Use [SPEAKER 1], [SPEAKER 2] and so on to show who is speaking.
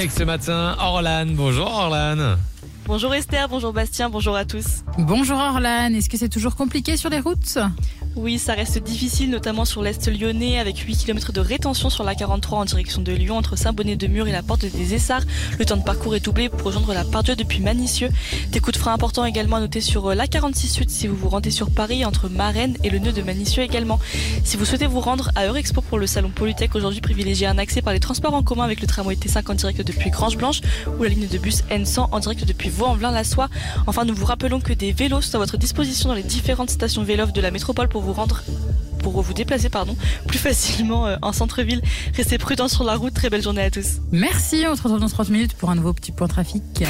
[SPEAKER 1] Avec ce matin, Orlan. Bonjour Orlan.
[SPEAKER 2] Bonjour Esther, bonjour Bastien, bonjour à tous.
[SPEAKER 3] Bonjour Orlan, est-ce que c'est toujours compliqué sur les routes ?
[SPEAKER 2] Oui, ça reste difficile, notamment sur l'Est lyonnais, avec 8 km de rétention sur la 43 en direction de Lyon, entre Saint-Bonnet-de-Mur et la porte des Essarts. Le temps de parcours est doublé pour rejoindre la Part-Dieu depuis Manicieux. Des coups de frein importants également à noter sur la 46 Sud si vous vous rendez sur Paris, entre Marennes et le nœud de Manicieux également. Si vous souhaitez vous rendre à Eurexpo pour le salon Polytech, aujourd'hui privilégiez un accès par les transports en commun avec le tramway T5 en direct depuis Grange-Blanche ou la ligne de bus N100 en direct depuis Vaux-en-Velin-la-Soie. Enfin, nous vous rappelons que des vélos sont à votre disposition dans les différentes stations Vélo de la métropole pour vous déplacer plus facilement en centre-ville. Restez prudents sur la route, très belle journée à tous.
[SPEAKER 3] Merci, on se retrouve dans 30 minutes pour un nouveau petit point trafic.